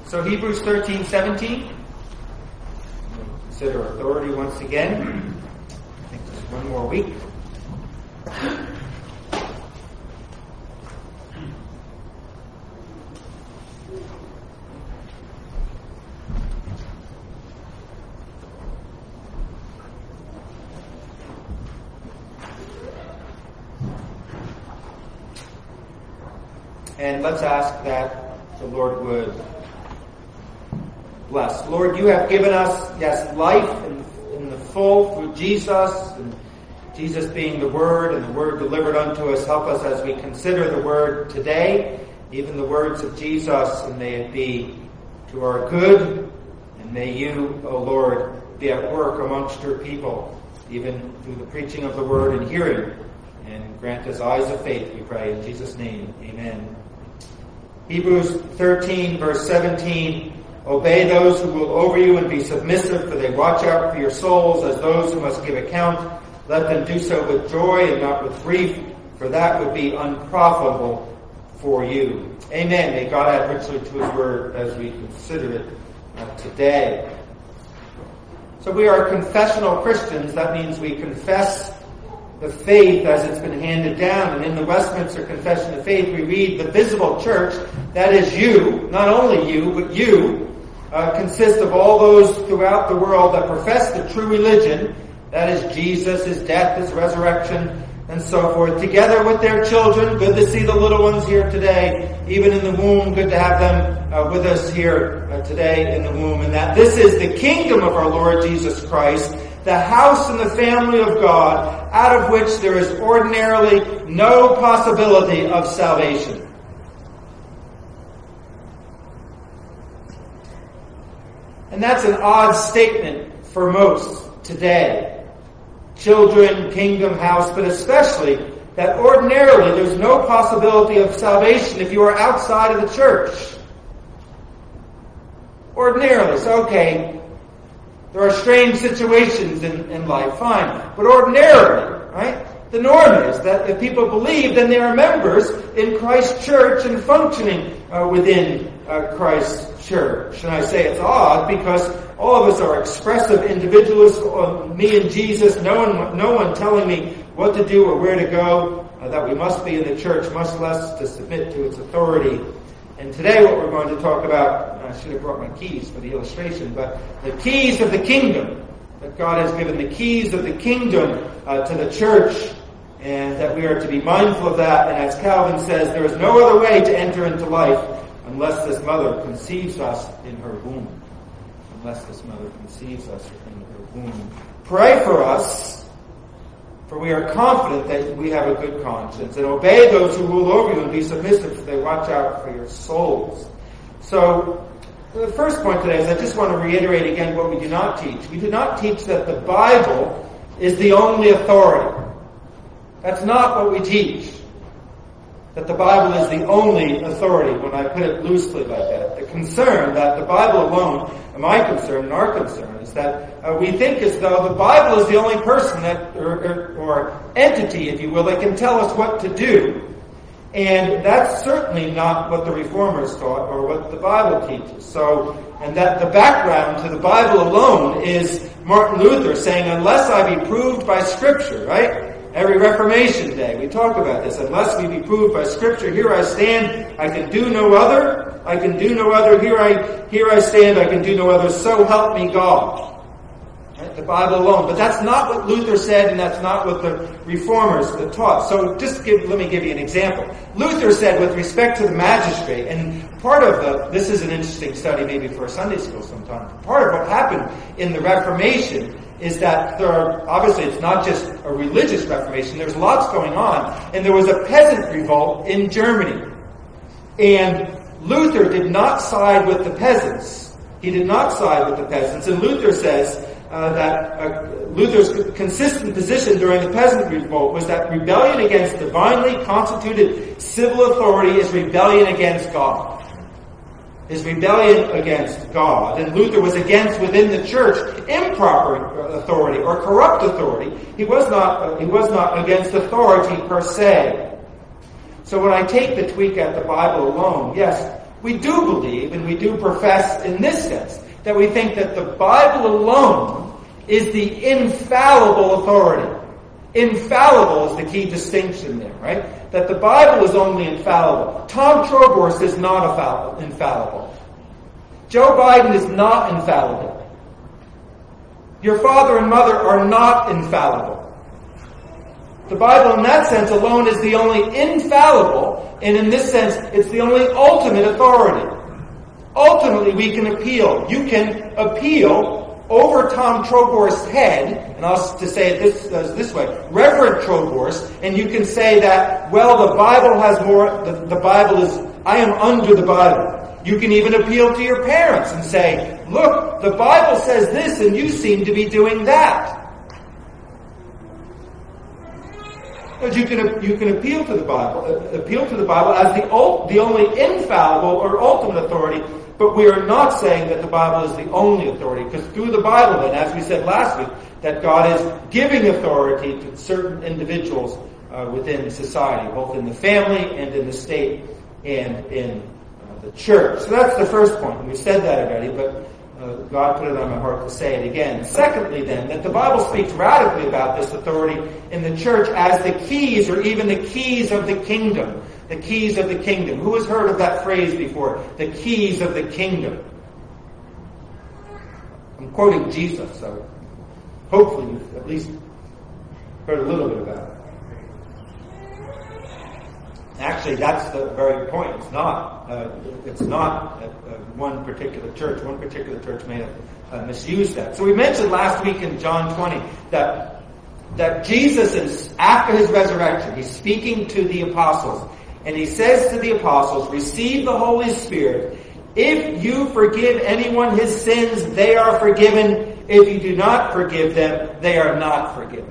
So Hebrews 13:17. Consider authority once again. I think just one more week. And let's ask that the Lord would bless. Lord, you have given us, yes, life in the full through Jesus, and Jesus being the Word and the Word delivered unto us. Help us as we consider the Word today, even the words of Jesus, and may it be to our good, and may you, O Lord, be at work amongst your people, even through the preaching of the Word and hearing, and grant us eyes of faith, we pray, in Jesus' name, amen. Hebrews 13, verse 17, obey those who rule over you and be submissive, for they watch out for your souls as those who must give account. Let them do so with joy and not with grief, for that would be unprofitable for you. Amen. May God add richly to his word as we consider it today. So we are confessional Christians. That means we confess the faith as it's been handed down. And in the Westminster Confession of Faith, we read the visible church, that is you, not only you, but you, consists of all those throughout the world that profess the true religion, that is Jesus, his death, his resurrection, and so forth, together with their children. Good to see the little ones here today, even in the womb. Good to have them with us here today in the womb. And that this is the kingdom of our Lord Jesus Christ, the house and the family of God, out of which there is ordinarily no possibility of salvation. And that's an odd statement for most today. Children, kingdom, house, but especially that ordinarily there's no possibility of salvation if you are outside of the church. Ordinarily. So, okay, there are strange situations in life, fine. But ordinarily, right, the norm is that if people believe, then they are members in Christ's church and functioning within Christ's church. And I say it's odd because all of us are expressive individualists, me and Jesus, no one telling me what to do or where to go, that we must be in the church, much less to submit to its authority. And today what we're going to talk about, I should have brought my keys for the illustration, but the keys of the kingdom, that God has given the keys of the kingdom to the church, and that we are to be mindful of that. And as Calvin says, there is no other way to enter into life unless this mother conceives us in her womb. Unless this mother conceives us in her womb. Pray for us, for we are confident that we have a good conscience, and obey those who rule over you and be submissive, for they watch out for your souls. So, the first point today is I just want to reiterate again what we do not teach. We do not teach that the Bible is the only authority. That's not what we teach. That the Bible is the only authority, when I put it loosely like that. The concern that the Bible alone, my concern and our concern, is that we think as though the Bible is the only person that, or entity, if you will, that can tell us what to do. And that's certainly not what the Reformers taught or what the Bible teaches. So, and that the background to the Bible alone is Martin Luther saying, unless I be proved by Scripture, right? Every Reformation Day, we talk about this. Unless we be proved by Scripture, here I stand, I can do no other. I can do no other. Here I stand, I can do no other. So help me God. Right? The Bible alone. But that's not what Luther said, and that's not what the Reformers taught. So let me give you an example. Luther said with respect to the magistrate, and this is an interesting study maybe for a Sunday school sometime. Part of what happened in the Reformation is that obviously it's not just a religious reformation, there's lots going on. And there was a peasant revolt in Germany. And Luther did not side with the peasants. He did not side with the peasants. And Luther says that Luther's consistent position during the peasant revolt was that rebellion against divinely constituted civil authority is rebellion against God. Is rebellion against God. And Luther was against within the church improper authority or corrupt authority. He was not against authority per se. So when I take the tweak at the Bible alone, yes, we do believe and we do profess in this sense that we think that the Bible alone is the infallible authority. Infallible is the key distinction there, right? That the Bible is only infallible. Tom Troborst is not infallible. Joe Biden is not infallible. Your father and mother are not infallible. The Bible in that sense alone is the only infallible, and in this sense, it's the only ultimate authority. Ultimately, we can appeal. You can appeal over Tom Troborst's head, and I'll to say it this way, Reverend Troborst, and you can say that, well, the Bible has more, the Bible is, I am under the Bible. You can even appeal to your parents and say, look, the Bible says this and you seem to be doing that. But you can appeal to the Bible as the only infallible or ultimate authority, but we are not saying that the Bible is the only authority, because through the Bible, then, as we said last week, that God is giving authority to certain individuals within society, both in the family and in the state and in the church. So that's the first point, and we said that already, but God put it on my heart to say it again. Secondly, then, that the Bible speaks radically about this authority in the church as the keys, or even the keys of the kingdom. The keys of the kingdom. Who has heard of that phrase before? The keys of the kingdom. I'm quoting Jesus, so hopefully you've at least heard a little bit about it. Actually, that's the very point. It's not one particular church. One particular church may have misused that. So we mentioned last week in John 20 that Jesus is, after his resurrection, he's speaking to the apostles, and he says to the apostles, receive the Holy Spirit. If you forgive anyone his sins, they are forgiven. If you do not forgive them, they are not forgiven.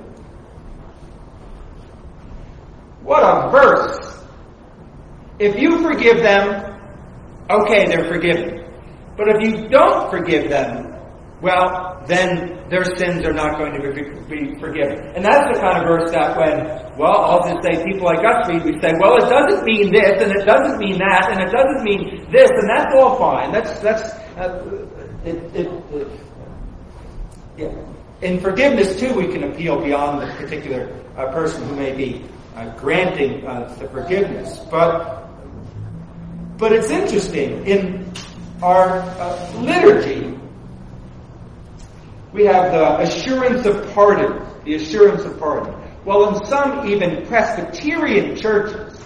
What a verse! If you forgive them, okay, they're forgiven. But if you don't forgive them, well, then their sins are not going to be forgiven. And that's the kind of verse that when, well, I'll just say people like us read, we say, well, it doesn't mean this, and it doesn't mean that, and it doesn't mean this, and that's all fine. Yeah. In forgiveness, too, we can appeal beyond the particular person who may be granting the forgiveness. But it's interesting, in our liturgy, we have the assurance of pardon. The assurance of pardon. Well, in some even Presbyterian churches,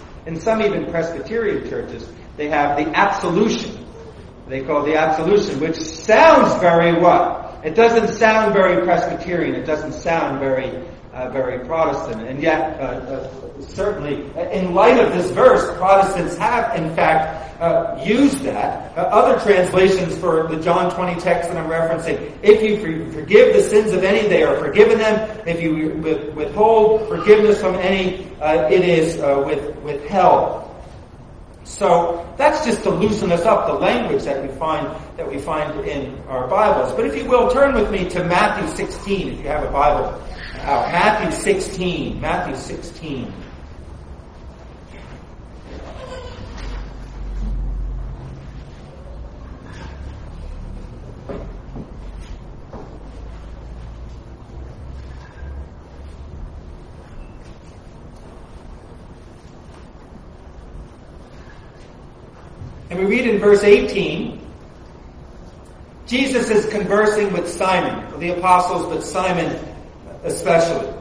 they have the absolution. They call it the absolution, which sounds very what? It doesn't sound very Presbyterian. It doesn't sound very Protestant. And yet, certainly, in light of this verse, Protestants have, in fact, used that. Other translations for the John 20 text that I'm referencing, if you forgive the sins of any, they are forgiven them. If you withhold forgiveness from any, it is withheld. So that's just to loosen us up, the language that we find in our Bibles. But if you will, turn with me to Matthew 16, if you have a Bible. Matthew 16. And we read in verse 18, Jesus is conversing with Simon, the apostles, but Simon especially.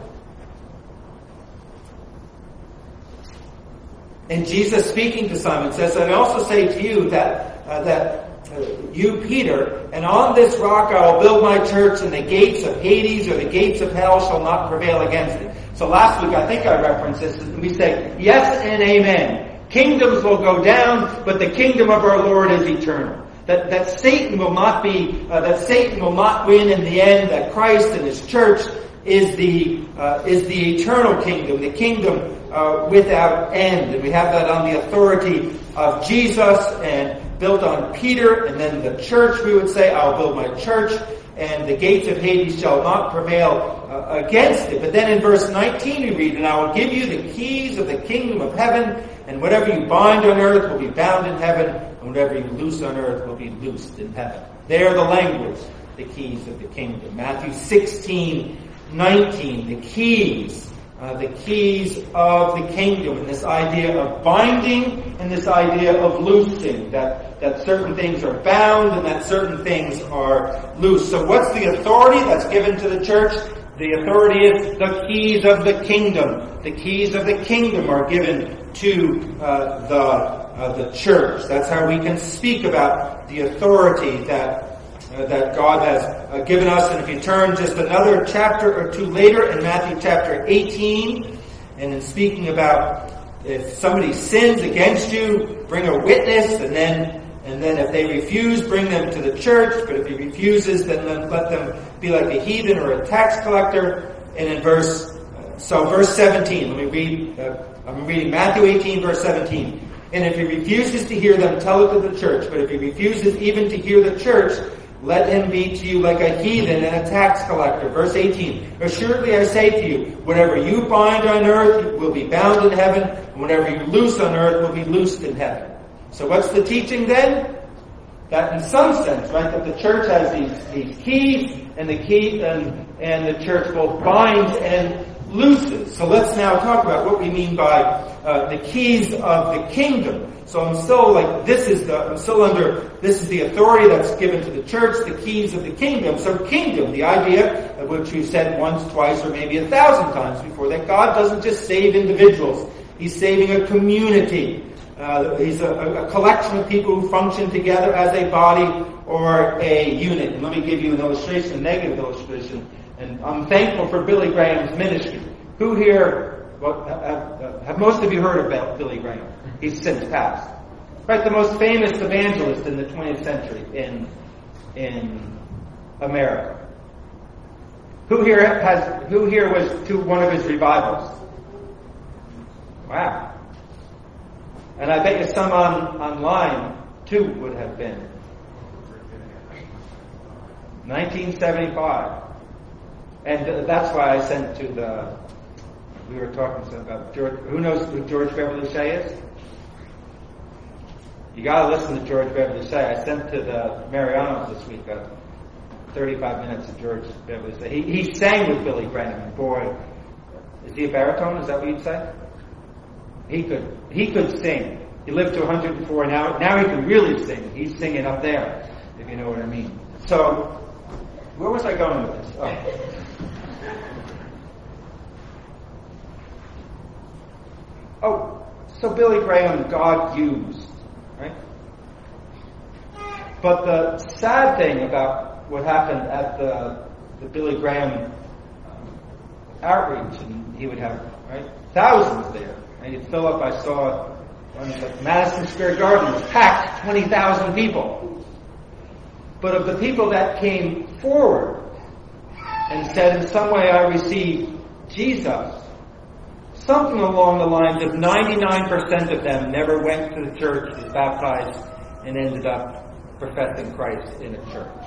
And Jesus, speaking to Simon, says, I also say to you that you, Peter, and on this rock I will build my church, and the gates of Hades or the gates of hell shall not prevail against it. So last week I think I referenced this, and we say, yes and amen. Kingdoms will go down, but the kingdom of our Lord is eternal. That Satan will not win in the end. That Christ and His church is the eternal kingdom, the kingdom without end. And we have that on the authority of Jesus and built on Peter, and then the church. We would say, "I'll build my church, and the gates of Hades shall not prevail against it." But then in verse 19 we read, "And I will give you the keys of the kingdom of heaven, and whatever you bind on earth will be bound in heaven, and whatever you loose on earth will be loosed in heaven. They are the language, the keys of the kingdom. Matthew 16:19, the keys of the kingdom, and this idea of binding and this idea of loosing, that certain things are bound and that certain things are loose. So what's the authority that's given to the church? The authority is the keys of the kingdom. The keys of the kingdom are given to the church. That's how we can speak about the authority that God has given us. And if you turn just another chapter or two later in Matthew chapter 18, and in speaking about if somebody sins against you, bring a witness, and then if they refuse, bring them to the church. But if he refuses, then let them be like a heathen or a tax collector. And in verse 17, let me read. I'm reading Matthew 18, verse 17. And if he refuses to hear them, tell it to the church. But if he refuses even to hear the church, let him be to you like a heathen and a tax collector. Verse 18. Assuredly I say to you, whatever you bind on earth will be bound in heaven, and whatever you loose on earth will be loosed in heaven. So what's the teaching then? That in some sense, right, that the church has these keys, and the church both binds and looses. So let's now talk about what we mean by the keys of the kingdom. So this is the authority that's given to the church, the keys of the kingdom. So kingdom, the idea of which we've said once, twice, or maybe 1,000 times before, that God doesn't just save individuals. He's saving a community. He's a collection of people who function together as a body or a unit. And let me give you an illustration, a negative illustration. And I'm thankful for Billy Graham's ministry. Who here, have most of you heard about Billy Graham? He's since passed. Right, the most famous evangelist in the 20th century in America. Who here was to one of his revivals? Wow. And I bet you some online too would have been. 1975. And that's why I sent to we were talking about George. Who knows who George Beverly Shea is? You gotta listen to George Beverly Shea. I sent to the Marianos this week 35 minutes of George Beverly Shea. He sang with Billy Graham. Boy, is he a baritone? Is that what you'd say? He could sing. He lived to 104. Now he can really sing. He's singing up there, if you know what I mean. So, where was I going with this? So Billy Graham, God used, right? But the sad thing about what happened at the Billy Graham outreach, and he would have, right, thousands there. And he'd fill up, I saw one at Madison Square Garden was packed, 20,000 people. But of the people that came forward and said, in some way I received Jesus, something along the lines of 99% of them never went to the church, was baptized, and ended up professing Christ in a church.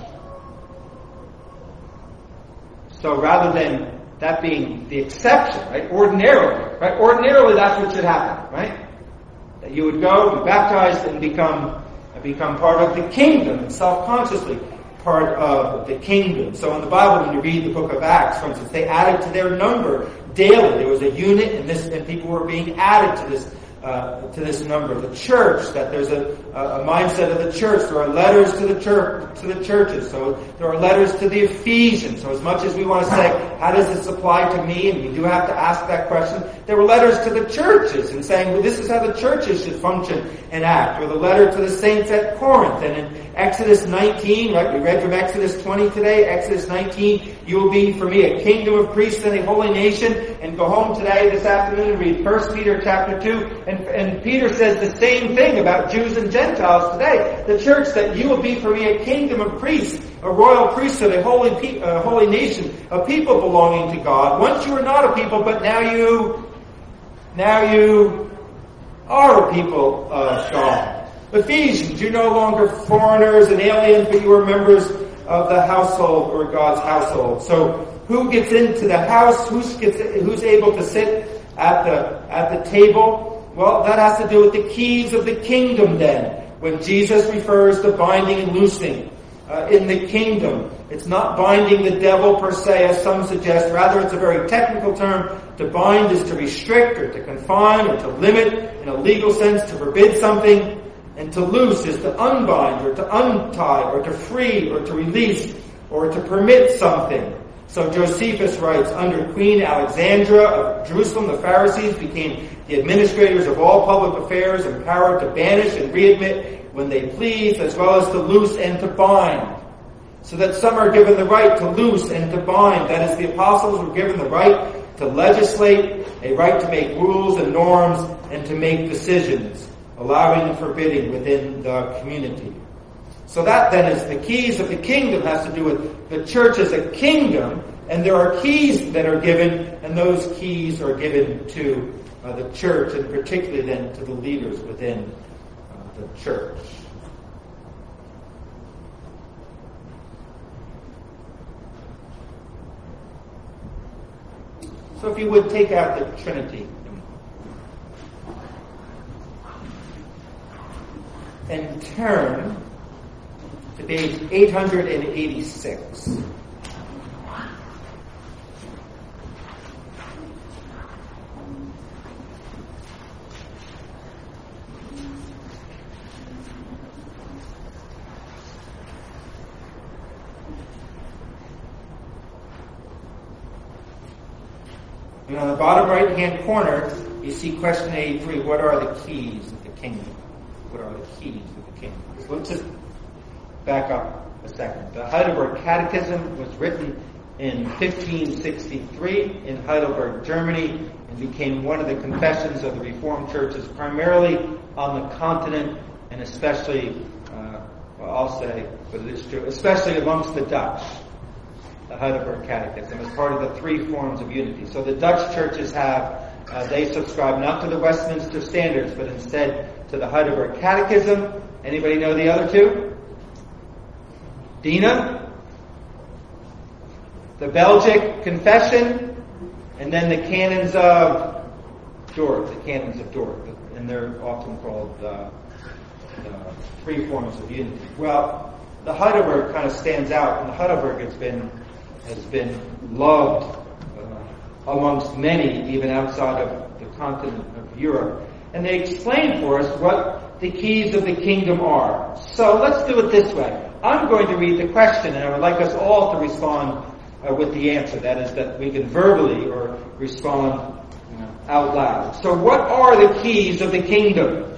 So rather than that being the exception, right? Ordinarily that's what should happen, right? That you would go, be baptized, and become part of the kingdom, and self-consciously part of the kingdom. So in the Bible, when you read the book of Acts, for instance, they added to their number daily. There was a unit, and people were being added to this number. The church, that there's a mindset of the church. There are letters to the churches. So there are letters to the Ephesians. So as much as we want to say, how does this apply to me? And we do have to ask that question. There were letters to the churches and saying, well, this is how the churches should function and act. Or the letter to the saints at Corinth. And in Exodus 19, right, we read from Exodus 20 today, Exodus 19, you will be for me a kingdom of priests and a holy nation. And go home today, this afternoon, and read 1 Peter chapter 2. And Peter says the same thing about Jews and Gentiles today. The church, that you will be for me a kingdom of priests, a royal priesthood, a holy nation, a people belonging to God. Once you were not a people, but now you are a people of God. Ephesians, you're no longer foreigners and aliens, but you are members of the household or God's household. So who gets into the house? Who's able to sit at the table? Well, that has to do with the keys of the kingdom then. When Jesus refers to binding and loosing in the kingdom, it's not binding the devil per se, as some suggest. Rather, it's a very technical term. To bind is to restrict or to confine or to limit in a legal sense, to forbid something. And to loose is to unbind or to untie or to free or to release or to permit something. So Josephus writes, under Queen Alexandra of Jerusalem, the Pharisees became the administrators of all public affairs, empowered to banish and readmit when they pleased, as well as to loose and to bind. So that some are given the right to loose and to bind. That is, the apostles were given the right to legislate, a right to make rules and norms, and to make decisions, allowing and forbidding within the community. So that then is the keys of the kingdom, has to do with the church as a kingdom, and there are keys that are given, and those keys are given to the church, and particularly then to the leaders within the church. So if you would take out the Trinity and turn to page 886. And on the bottom right-hand corner, you see question 83, what are the keys of the kingdom? What are the keys of the kingdom? So let's just back up a second. The Heidelberg Catechism was written in 1563 in Heidelberg, Germany, and became one of the confessions of the Reformed churches, primarily on the continent, and especially, I'll say, but it is true, especially amongst the Dutch. The Heidelberg Catechism is part of the three forms of unity. So the Dutch churches have, they subscribe not to the Westminster Standards, but instead to the Heidelberg Catechism. Anybody know the other two? Dina, the Belgic Confession, and then the Canons of Dort, and they're often called the three forms of unity. Well, the Heidelberg kind of stands out, and the Heidelberg has been loved amongst many, even outside of the continent of Europe. And they explain for us what the keys of the kingdom are. So let's do it this way. I'm going to read the question, and I would like us all to respond with the answer. That is, that we can verbally or respond out loud. So what are the keys of the kingdom?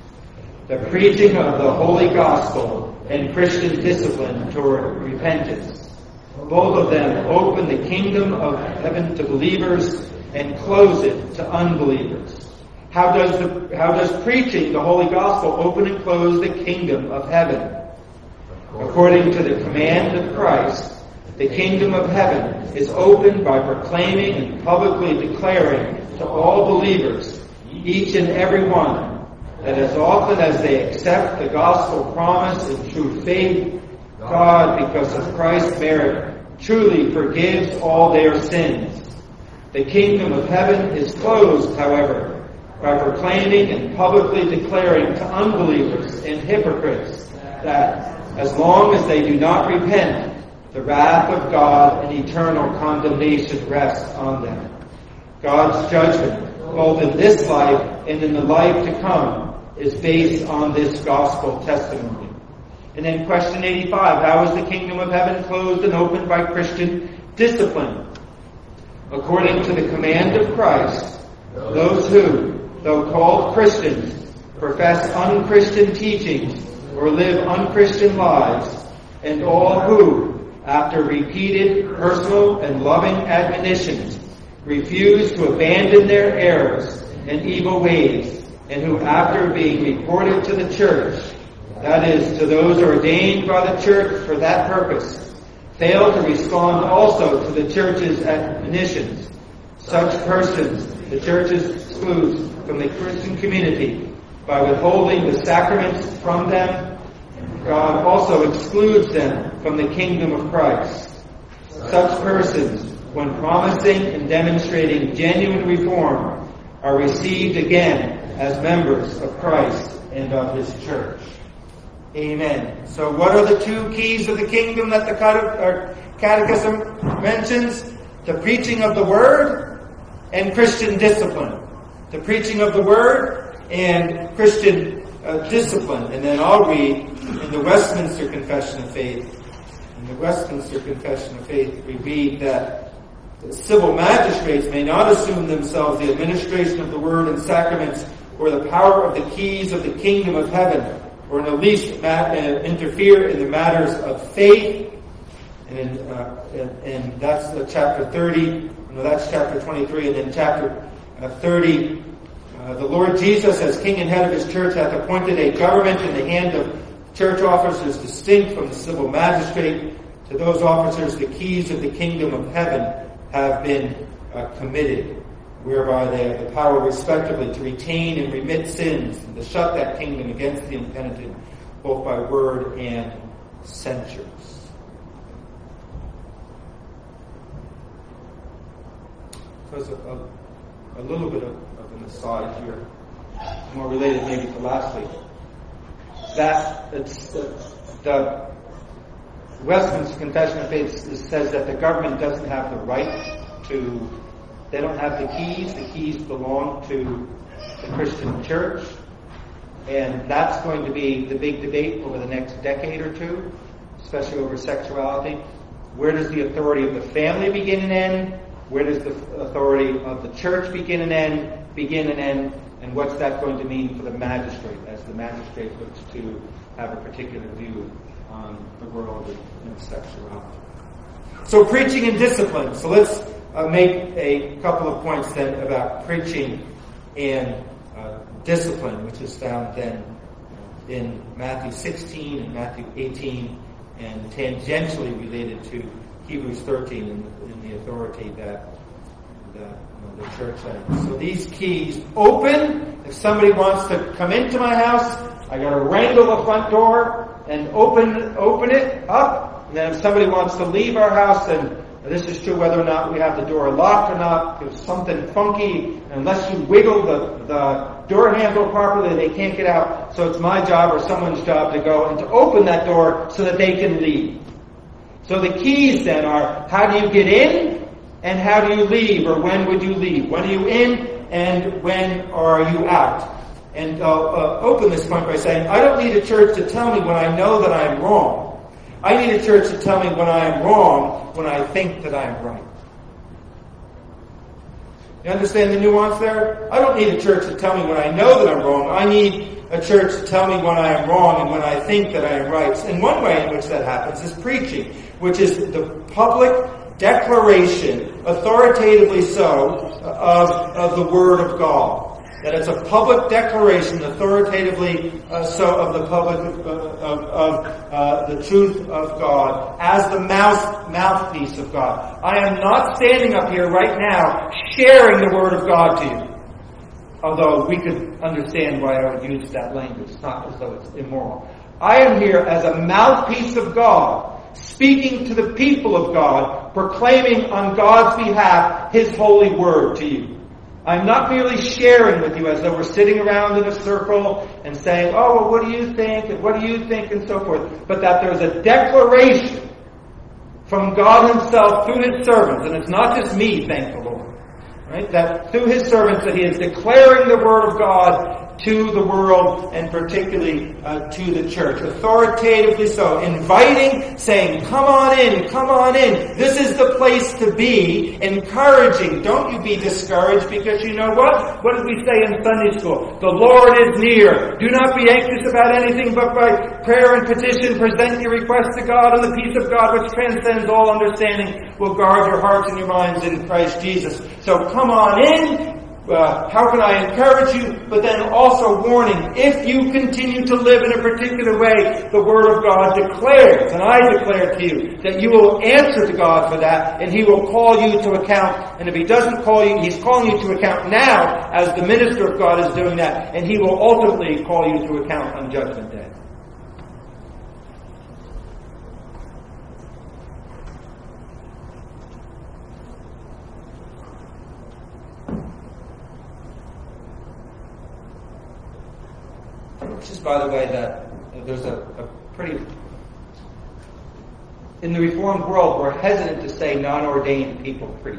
The preaching of the Holy Gospel and Christian discipline toward repentance. Both of them open the kingdom of heaven to believers and close it to unbelievers. How does preaching the Holy Gospel open and close the kingdom of heaven? According to the command of Christ, the kingdom of heaven is opened by proclaiming and publicly declaring to all believers, each and every one, that as often as they accept the gospel promise in true faith, God, because of Christ's merit, truly forgives all their sins. The kingdom of heaven is closed, however, by proclaiming and publicly declaring to unbelievers and hypocrites that, as long as they do not repent, the wrath of God and eternal condemnation rests on them. God's judgment, both in this life and in the life to come, is based on this gospel testimony. And then question 85, how is the kingdom of heaven closed and opened by Christian discipline? According to the command of Christ, those who, though called Christians, profess unchristian teachings or live unchristian lives, and all who, after repeated personal and loving admonitions, refuse to abandon their errors and evil ways, and who, after being reported to the church, that is, to those ordained by the church for that purpose, fail to respond also to the church's admonitions. Such persons the church excludes from the Christian community by withholding the sacraments from them. God also excludes them from the kingdom of Christ. Such persons, when promising and demonstrating genuine reform, are received again as members of Christ and of His church. Amen. So what are the two keys of the kingdom that the Catechism mentions? The preaching of the Word and Christian discipline. The preaching of the Word and Christian discipline. And then I'll read in the Westminster Confession of Faith. In the Westminster Confession of Faith, we read that the civil magistrates may not assume themselves the administration of the Word and sacraments or the power of the keys of the kingdom of heaven, or in the least interfere in the matters of faith. And that's chapter 30. No, that's chapter 23. And then chapter 30. The Lord Jesus, as King and head of His church, hath appointed a government in the hand of church officers distinct from the civil magistrate. To those officers the keys of the kingdom of heaven have been committed, whereby they have the power respectively to retain and remit sins, and to shut that kingdom against the impenitent, both by word and censures. So a little bit of an aside here, more related maybe to last week. That it's the Westminster Confession of Faith says that the government doesn't have the right to. They don't have the keys. The keys belong to the Christian church. And that's going to be the big debate over the next decade or two, especially over sexuality. Where does the authority of the family begin and end? Where does the authority of the church begin and end? And what's that going to mean for the magistrate, as the magistrate looks to have a particular view on the world of sexuality? So preaching and discipline. So let's make a couple of points then about preaching and discipline, which is found then in Matthew 16 and Matthew 18, and tangentially related to Hebrews 13 in the authority that the church has. So these keys open. If somebody wants to come into my house, I got to wrangle the front door and open it up. And then if somebody wants to leave our house, and this is true whether or not we have the door locked or not, if something funky, unless you wiggle the door handle properly, they can't get out. So it's my job or someone's job to go and to open that door so that they can leave. So the keys then are, how do you get in and how do you leave, or when would you leave? When are you in and when are you out? And I'll open this point by saying, I don't need a church to tell me when I know that I'm wrong. I need a church to tell me when I am wrong, when I think that I am right. You understand the nuance there? I don't need a church to tell me when I know that I'm wrong. I need a church to tell me when I am wrong and when I think that I am right. And one way in which that happens is preaching, which is the public declaration, authoritatively so, of the Word of God. That it's a public declaration, authoritatively so, of the public of the truth of God as the mouthpiece of God. I am not standing up here right now sharing the Word of God to you. Although we could understand why I would use that language. It's not as though it's immoral. I am here as a mouthpiece of God, speaking to the people of God, proclaiming on God's behalf His holy word to you. I'm not merely sharing with you as though we're sitting around in a circle and saying, oh, well, what do you think? And what do you think? And so forth. But that there's a declaration from God Himself through His servants. And it's not just me, thank the Lord. Right? That through His servants that He is declaring the Word of God to the world and particularly to the church. Authoritatively so. Inviting, saying, come on in, come on in. This is the place to be. Encouraging. Don't you be discouraged, because you know what? What did we say in Sunday school? The Lord is near. Do not be anxious about anything, but by prayer and petition present your requests to God, and the peace of God, which transcends all understanding, will guard your hearts and your minds in Christ Jesus. So come on in. How can I encourage you? But then also warning, if you continue to live in a particular way, the Word of God declares, and I declare to you, that you will answer to God for that, and He will call you to account. And if He doesn't call you, He's calling you to account now, as the minister of God is doing that, and He will ultimately call you to account on Judgment Day. Which is, by the way, that there's a pretty... In the Reformed world, we're hesitant to say non-ordained people preach.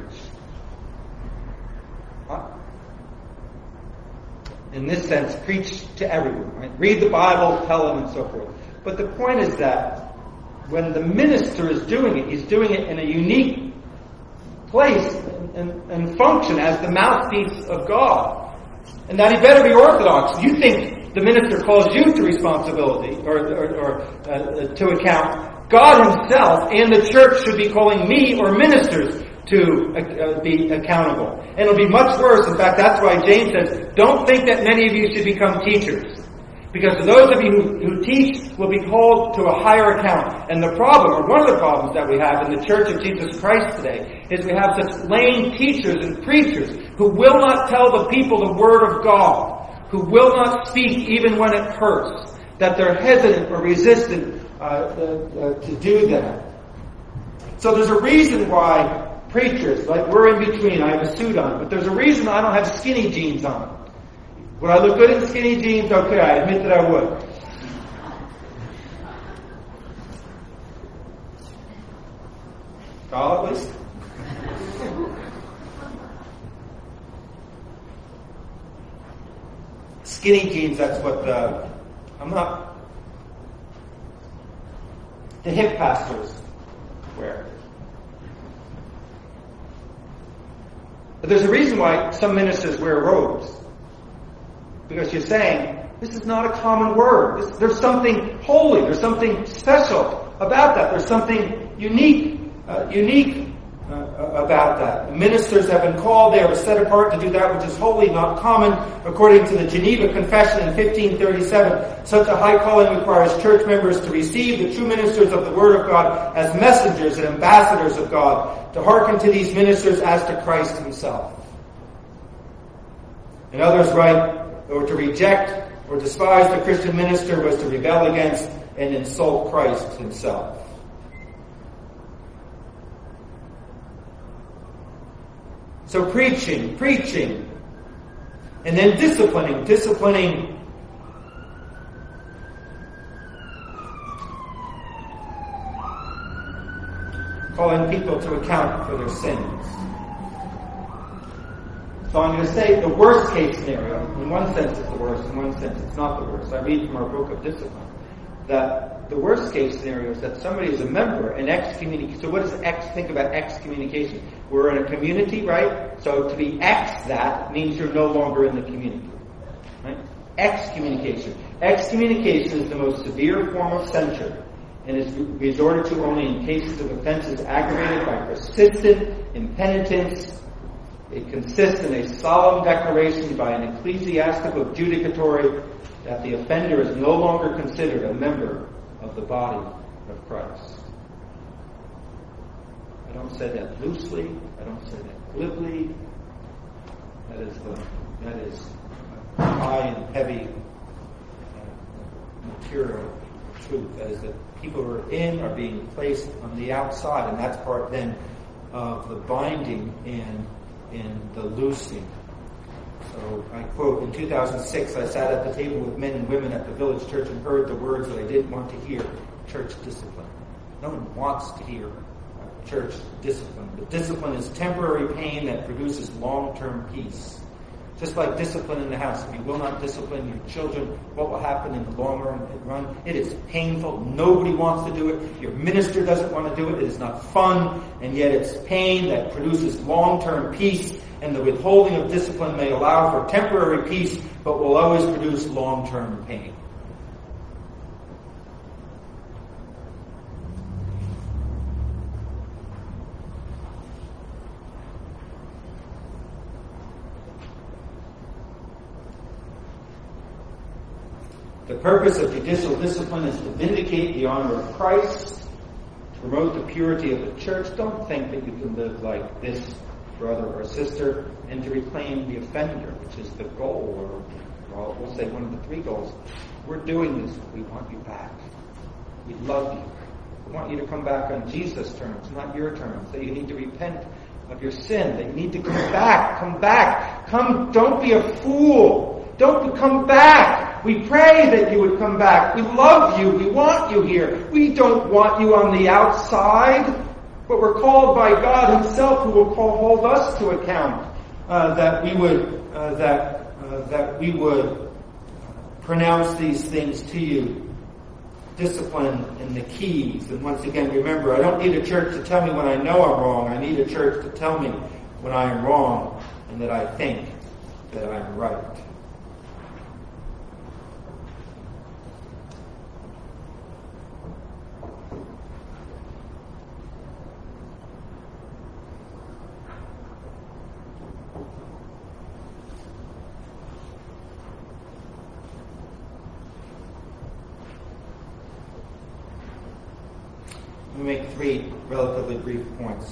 In this sense, preach to everyone. Right? Read the Bible, tell them, and so forth. But the point is that when the minister is doing it, he's doing it in a unique place and function as the mouthpiece of God. And that he better be orthodox. You think the minister calls you to responsibility or to account. God himself and the church should be calling me or ministers to be accountable. And it'll be much worse. In fact, that's why James says, don't think that many of you should become teachers. Because those of you who teach will be called to a higher account. And the problem, or one of the problems that we have in the Church of Jesus Christ today, is we have such lame teachers and preachers who will not tell the people the Word of God, who will not speak even when it hurts, that they're hesitant or resistant to do that. So there's a reason why preachers, like we're in between, I have a suit on, but there's a reason I don't have skinny jeans on. Would I look good in skinny jeans? Okay, I admit that I would. Carl, at least? Skinny jeans, that's what I'm not... The hip pastors wear. But there's a reason why some ministers wear robes. Because you're saying, this is not a common word. There's something holy. There's something special about that. There's something unique about that. Ministers have been called. They are set apart to do that which is holy, not common. According to the Geneva Confession in 1537, such a high calling requires church members to receive the true ministers of the Word of God as messengers and ambassadors of God, to hearken to these ministers as to Christ himself. And others write, or to reject or despise the Christian minister was to rebel against and insult Christ himself. So preaching, and then disciplining. Calling people to account for their sins. So I'm going to say the worst case scenario, in one sense it's the worst, in one sense it's not the worst. I read from our book of discipline that the worst case scenario is that somebody is a member and excommunicated. So what does think about excommunication? We're in a community, right? So to be that means you're no longer in the community. Right? Excommunication. Excommunication is the most severe form of censure and is resorted to only in cases of offenses aggravated by persistent impenitence. It consists in a solemn declaration by an ecclesiastical judicatory that the offender is no longer considered a member of the body of Christ. I don't say that loosely. I don't say that glibly. That is high and heavy material truth. That is that people who are in are being placed on the outside, and that's part then of the binding and in the loosing. So I quote, in 2006, I sat at the table with men and women at the village church and heard the words that I didn't want to hear, church discipline. No one wants to hear church discipline. But discipline is temporary pain that produces long-term peace. Just like discipline in the house. If you will not discipline your children, what will happen in the long run? It is painful. Nobody wants to do it. Your minister doesn't want to do it. It is not fun. And yet it's pain that produces long-term peace. And the withholding of discipline may allow for temporary peace, but will always produce long-term pain. The purpose of judicial discipline is to vindicate the honor of Christ, to promote the purity of the church. Don't think that you can live like this brother or sister, and to reclaim the offender, which is the goal, or we'll say one of the three goals. We're doing this. We want you back. We love you. We want you to come back on Jesus' terms, not your terms. That you need to repent of your sin. That you need to come back. Come back. Come. Don't be a fool. Don't come back. We pray that you would come back. We love you. We want you here. We don't want you on the outside, but we're called by God himself, who will hold us to account, that we would pronounce these things to you. Discipline and the keys. And once again, remember, I don't need a church to tell me when I know I'm wrong. I need a church to tell me when I am wrong and that I think that I'm right. Let me make 3 relatively brief points.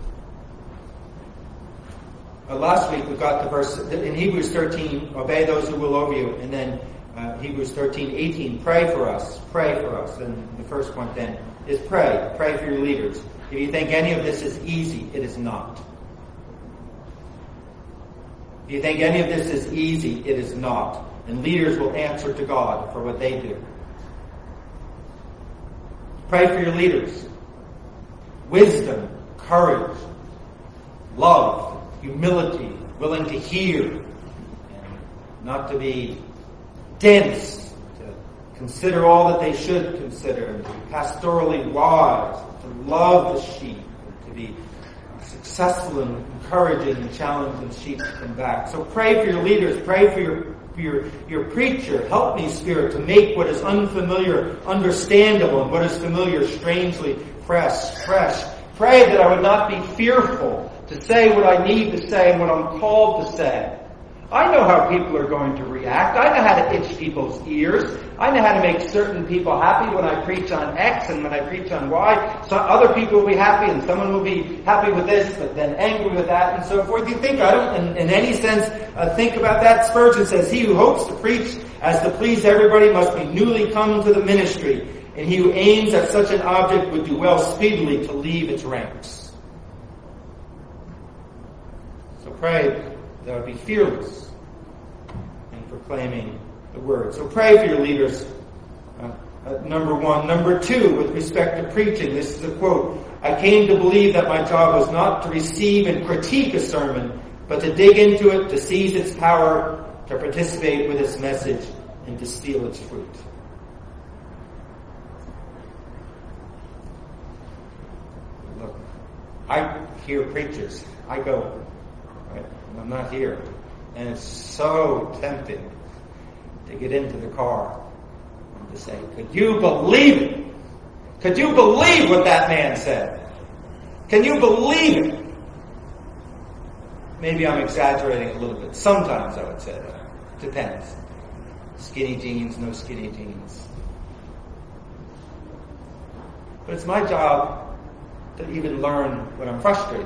Last week we got the verse in Hebrews 13, obey those who will over you, and then Hebrews 13:18, pray for us. And the first point then is pray for your leaders. If you think any of this is easy, it is not. If you think any of this is easy, it is not. And leaders will answer to God for what they do. Pray for your leaders. Wisdom, courage, love, humility, willing to hear, and not to be dense, to consider all that they should consider, and to be pastorally wise, to love the sheep, and to be successful in encouraging and challenging sheep to come back. So pray for your leaders, pray for your preacher. Help me, Spirit, to make what is unfamiliar understandable and what is familiar strangely fresh. Pray that I would not be fearful to say what I need to say and what I'm called to say. I know how people are going to react. I know how to itch people's ears. I know how to make certain people happy when I preach on X and when I preach on Y. So other people will be happy and someone will be happy with this but then angry with that and so forth. You think I don't, in any sense, think about that? Spurgeon says, he who hopes to preach as to please everybody must be newly come to the ministry, and he who aims at such an object would do well speedily to leave its ranks. So pray that I would be fearless in proclaiming the word. So pray for your leaders, number 1. Number 2, with respect to preaching, this is a quote, I came to believe that my job was not to receive and critique a sermon, but to dig into it, to seize its power, to participate with its message, and to steal its fruit. Look, I hear preachers. I go, right? And I'm not here. And it's so tempting to get into the car and to say, could you believe it? Could you believe what that man said? Can you believe it? Maybe I'm exaggerating a little bit. Sometimes I would say that. Depends. Skinny jeans, no skinny jeans. But it's my job to even learn when I'm frustrated.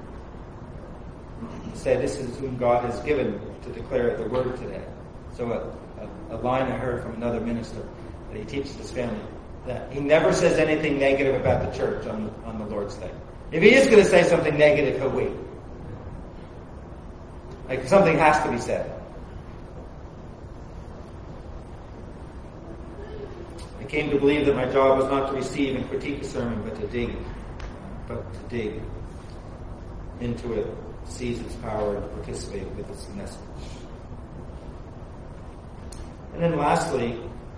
To say, this is whom God has given to declare the word today. So a line I heard from another minister that he teaches his family, that he never says anything negative about the church on the Lord's Day. If he is going to say something negative, he'll wait. Like something has to be said. I came to believe that my job was not to receive and critique a sermon, but to dig into it, seize its power, and participate with its message. And then lastly,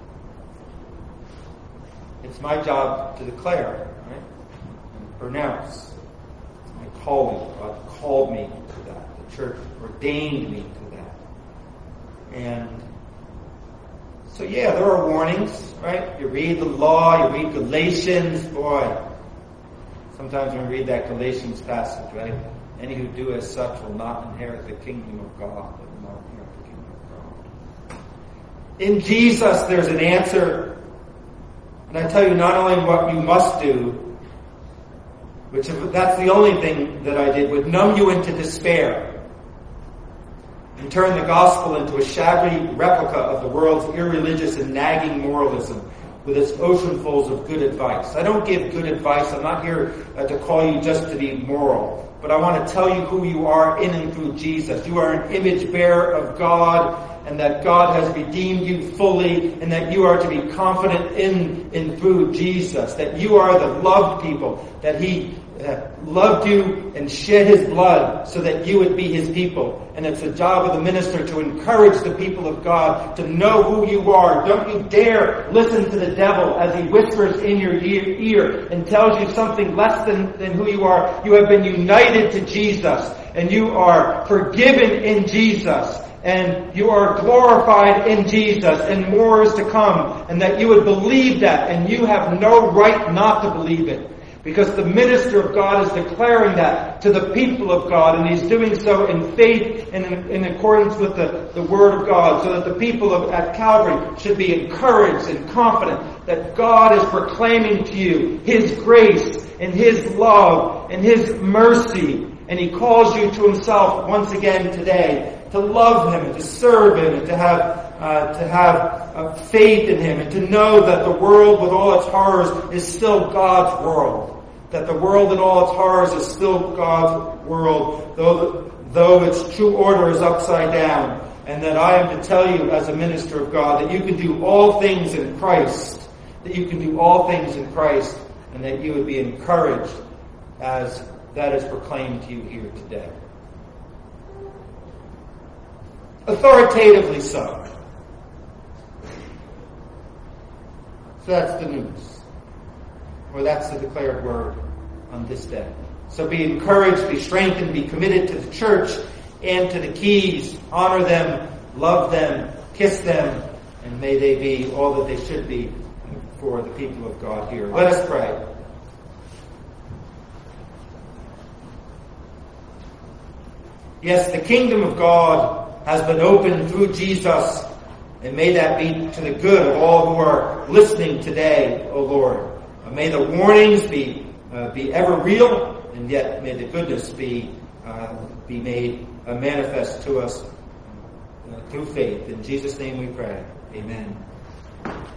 it's my job to declare, right? And pronounce. It's my calling. God called me to that. The church ordained me to that. And so yeah, there are warnings, right? You read the law, you read Galatians, boy. Sometimes when we read that Galatians passage, right? Any who do as such will not inherit the kingdom of God. They will not inherit the kingdom of God. In Jesus, there's an answer. And I tell you not only what you must do, which if that's the only thing that I did, would numb you into despair and turn the gospel into a shabby replica of the world's irreligious and nagging moralism with its oceanfuls of good advice. I don't give good advice. I'm not here to call you just to be moral. But I want to tell you who you are in and through Jesus. You are an image bearer of God, and that God has redeemed you fully, and that you are to be confident in through Jesus, that you are the loved people, that He loved you and shed His blood so that you would be His people. And it's the job of the minister to encourage the people of God to know who you are. Don't you dare listen to the devil as he whispers in your ear and tells you something less than who you are. You have been united to Jesus, and you are forgiven in Jesus, and you are glorified in Jesus, and more is to come, and that you would believe that, and you have no right not to believe it. Because the minister of God is declaring that to the people of God, and he's doing so in faith and in accordance with the Word of God, so that the people at Calvary should be encouraged and confident that God is proclaiming to you His grace and His love and His mercy, and He calls you to Himself once again today to love Him and to serve Him and to have faith in Him, and to know that the world with all its horrors is still God's world. That the world and all its horrors is still God's world, though its true order is upside down. And that I am to tell you as a minister of God that you can do all things in Christ. That you can do all things in Christ, and that you would be encouraged as that is proclaimed to you here today. Authoritatively so. So that's the news. Or that's the declared word on this day. So be encouraged, be strengthened, be committed to the church and to the keys. Honor them, love them, kiss them, and may they be all that they should be for the people of God here. Let us pray. Yes, the kingdom of God has been opened through Jesus, and may that be to the good of all who are listening today, O Lord. May the warnings be ever real, and yet may the goodness be made manifest to us through faith. In Jesus' name we pray. Amen.